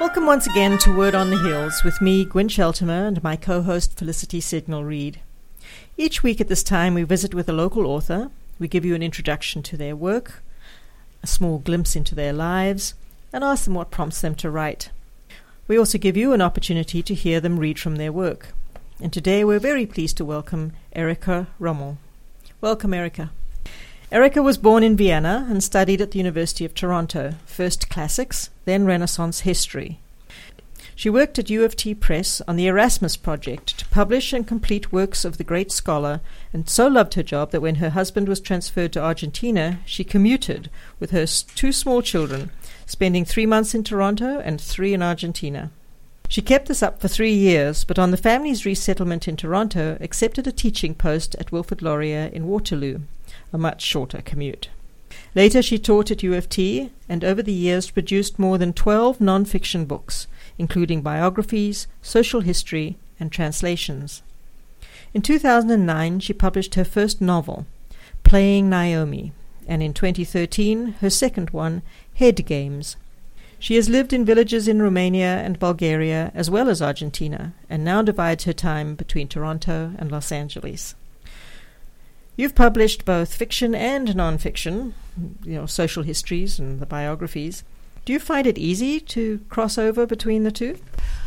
Welcome once again to Word on the Hills with me, Gwyn Sheltimer, and my co-host Felicity Signal-Reid. Each week at this time we visit with a local author, we give you an introduction to their work, a small glimpse into their lives, and ask them what prompts them to write. We also give you an opportunity to hear them read from their work. And today we're very pleased to welcome Erika Rommel. Welcome, Erika. Erika was born in Vienna and studied at the University of Toronto, first classics, then Renaissance history. She worked at U of T Press on the Erasmus Project to publish and complete works of the great scholar, and so loved her job that when her husband was transferred to Argentina, she commuted with her two small children, spending 3 months in Toronto and 3 in Argentina. She kept this up for 3 years, but on the family's resettlement in Toronto, accepted a teaching post at Wilfrid Laurier in Waterloo, a much shorter commute. Later she taught at U of T and over the years produced more than 12 non-fiction books, including biographies, social history, and translations. In 2009 she published her first novel, Playing Naomi, and in 2013 her second one, Head Games. She has lived in villages in Romania and Bulgaria as well as Argentina, and now divides her time between Toronto and Los Angeles. You've published both fiction and non-fiction, social histories and the biographies. Do you find it easy to cross over between the two?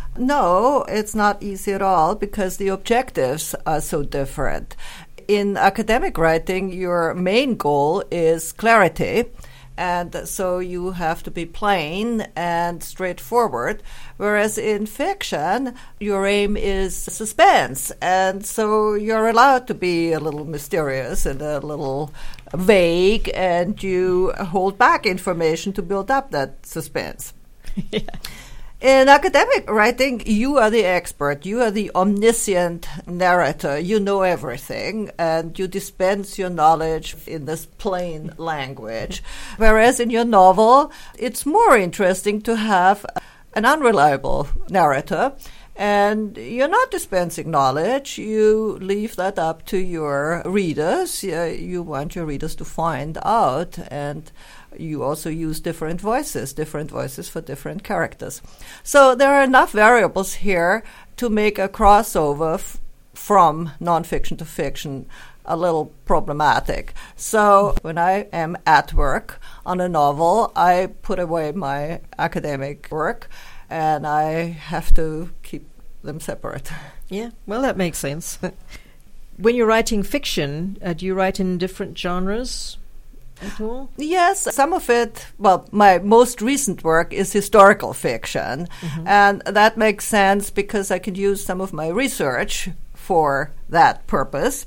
No, it's not easy at all because the objectives are so different. In academic writing, your main goal is clarity, and so you have to be plain and straightforward, whereas in fiction, your aim is suspense, and so you're allowed to be a little mysterious and a little vague, and you hold back information to build up that suspense. Yeah. In academic writing, you are the expert. You are the omniscient narrator. You know everything, and you dispense your knowledge in this plain language. Whereas in your novel, it's more interesting to have an unreliable narrator, and you're not dispensing knowledge. You leave that up to your readers. You want your readers to find out, and you also use different voices for different characters. So there are enough variables here to make a crossover from nonfiction to fiction a little problematic. So when I am at work on a novel, I put away my academic work and I have to keep them separate. Yeah, well, that makes sense. When you're writing fiction, do you write in different genres at all? Yes, some of it, my most recent work is historical fiction, and that makes sense because I can use some of my research for that purpose.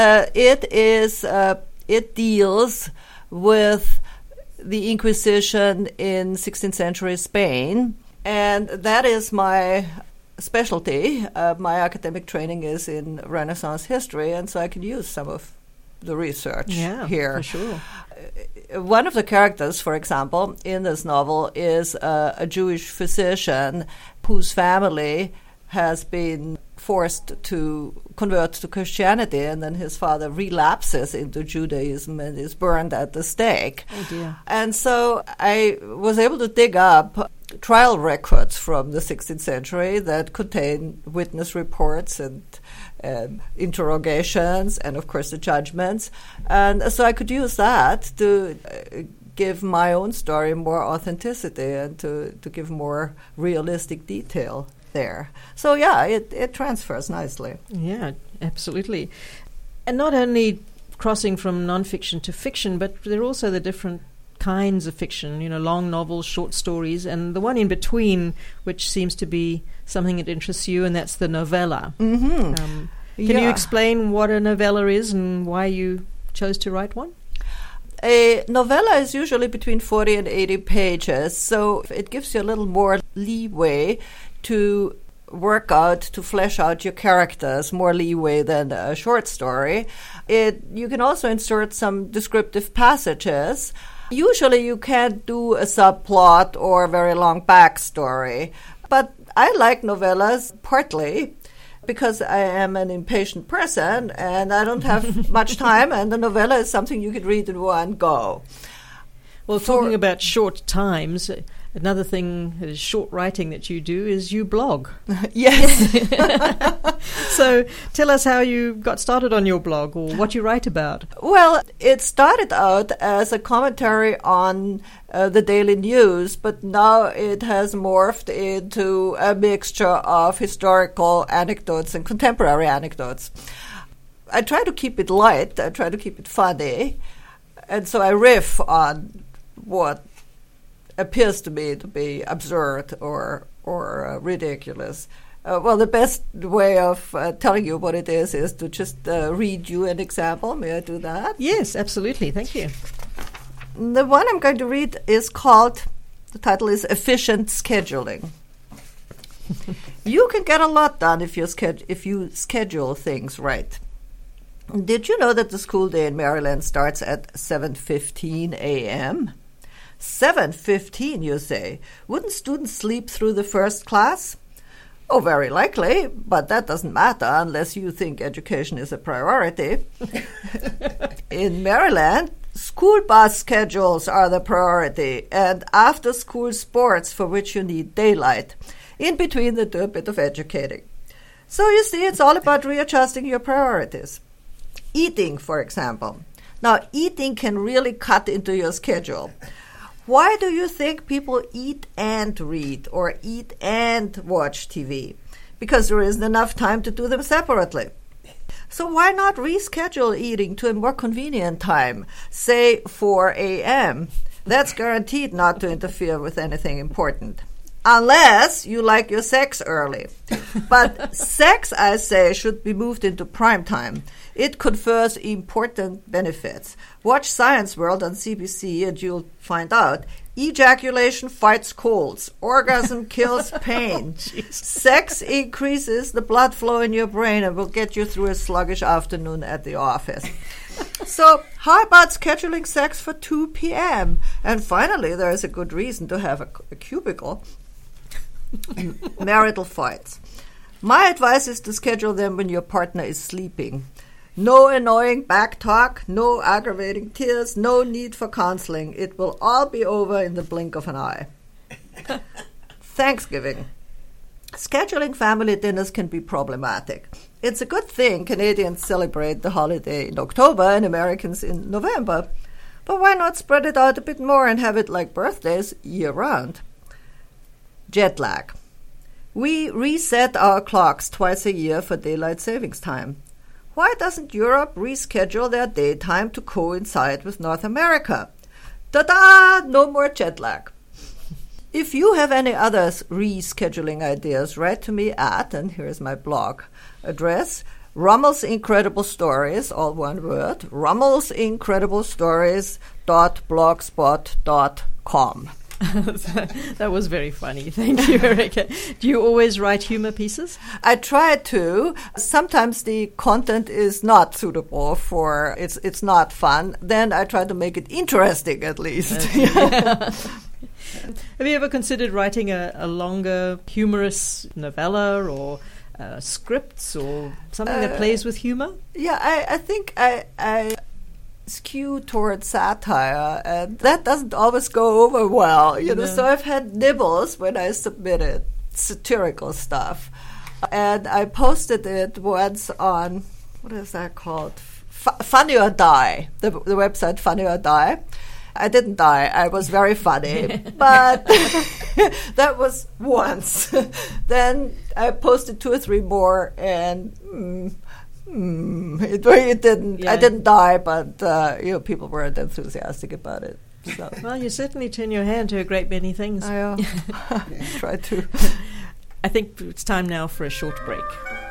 It deals with the Inquisition in 16th century Spain, and that is my specialty. My academic training is in Renaissance history, and so I can use some of the research here. For sure. One of the characters, for example, in this novel is a Jewish physician whose family has been forced to convert to Christianity, and then his father relapses into Judaism and is burned at the stake. Oh dear. And so I was able to dig up trial records from the 16th century that contain witness reports and interrogations and, of course, the judgments. And so I could use that to give my own story more authenticity and to give more realistic detail there. So, yeah, it transfers nicely. Yeah, absolutely. And not only crossing from nonfiction to fiction, but there are also the different kinds of fiction, long novels, short stories, and the one in between, which seems to be something that interests you, and that's the novella. Mm-hmm. Can you explain what a novella is and why you chose to write one? A novella is usually between 40 and 80 pages, so it gives you a little more leeway to flesh out your characters, more leeway than a short story. You can also insert some descriptive passages. Usually you can't do a subplot or a very long backstory, but I like novellas partly because I am an impatient person and I don't have much time, and the novella is something you could read in one go. Well, talking about short times, Another thing that is short writing that you do is you blog. Yes. So tell us how you got started on your blog or what you write about. Well, it started out as a commentary on the daily news, but now it has morphed into a mixture of historical anecdotes and contemporary anecdotes. I try to keep it light. I try to keep it funny. And so I riff on what appears to me to be absurd or ridiculous. Well, the best way of telling you what it is to just read you an example. May I do that? Yes, absolutely. Thank you. The one I'm going to read is called, the title is Efficient Scheduling. You can get a lot done if you schedule things right. Did you know that the school day in Maryland starts at 7:15 a.m.? 7:15, you say? Wouldn't students sleep through the first class? Oh, very likely, but that doesn't matter unless you think education is a priority. In Maryland, school bus schedules are the priority, and after-school sports for which you need daylight. In between, they do a bit of educating. So you see, it's all about readjusting your priorities. Eating, for example. Now, eating can really cut into your schedule. Why do you think people eat and read or eat and watch TV? Because there isn't enough time to do them separately. So why not reschedule eating to a more convenient time, say 4 a.m.? That's guaranteed not to interfere with anything important. Unless you like your sex early. But sex, I say, should be moved into prime time. It confers important benefits. Watch Science World on CBC and you'll find out. Ejaculation fights colds. Orgasm kills pain. Sex increases the blood flow in your brain and will get you through a sluggish afternoon at the office. So how about scheduling sex for 2 p.m.? And finally, there is a good reason to have a cubicle. Marital fights. My advice is to schedule them when your partner is sleeping. No annoying back talk, no aggravating tears, no need for counseling. It will all be over in the blink of an eye. Thanksgiving. Scheduling family dinners can be problematic. It's a good thing Canadians celebrate the holiday in October and Americans in November. But why not spread it out a bit more and have it like birthdays year-round? Jet lag. We reset our clocks twice a year for daylight savings time. Why doesn't Europe reschedule their daytime to coincide with North America? Ta-da! No more jet lag. If you have any other rescheduling ideas, write to me at, and here's my blog address, Rummel's Incredible Stories, all one word, rummelsincrediblestories.blogspot.com. That was very funny. Thank you, Erika. Do you always write humor pieces? I try to. Sometimes the content is not suitable for, it's not fun. Then I try to make it interesting at least. Have you ever considered writing a longer humorous novella or scripts or something that plays with humor? Yeah, I think I skew towards satire, and that doesn't always go over well, No. So I've had nibbles when I submitted satirical stuff, and I posted it once on, what is that called? Funny or Die, the website Funny or Die. I didn't die. I was very funny, but that was once. Then I posted 2 or 3 more, and it didn't. Yeah. I didn't die, but people weren't enthusiastic about it. So. Well, you certainly turn your hand to a great many things. I try to. I think it's time now for a short break.